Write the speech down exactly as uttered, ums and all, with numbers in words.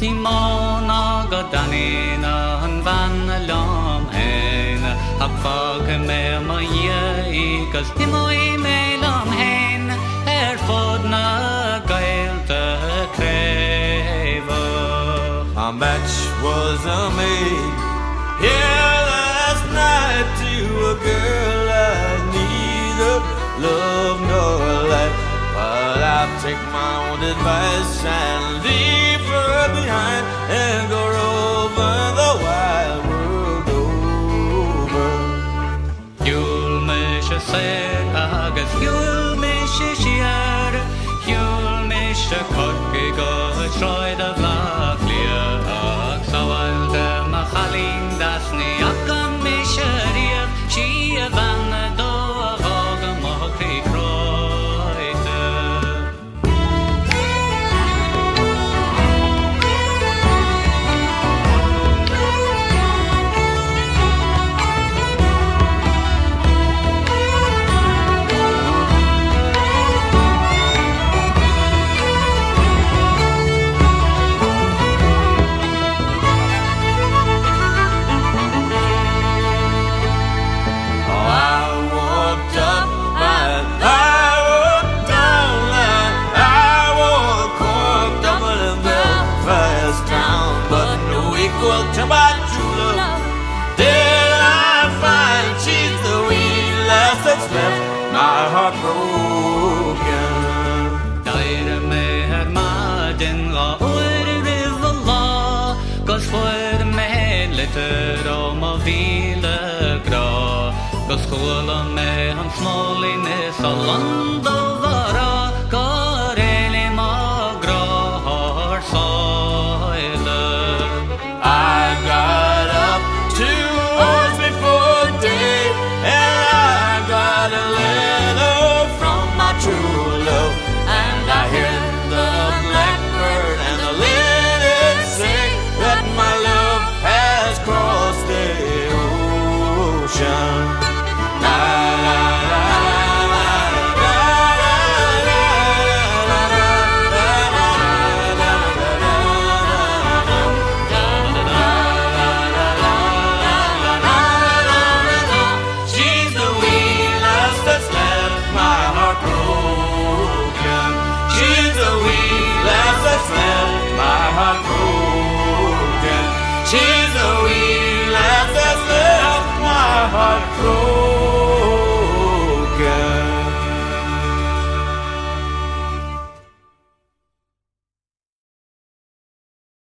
Timona Godanina and Van Lom Hain, Hapfog me my ye, cause Timoi me lom hain, Erfodna Gael the crave. A match was made here last night to a girl I neither love nor like. But I'll take my own advice and leave her behind and go over the wide world over. You'll miss a said, August, you'll miss a shear, you'll miss a cocky go, try the black clear. So I'll tell my Halin that's me, I can miss a reef, she a van a dog, a mocky crow. To my true love, did I find she's the wee lass that's left my heart broken. Dair me her madin ga oer river law, cause for me litter om a vile gra, cause school me han smålinnes a land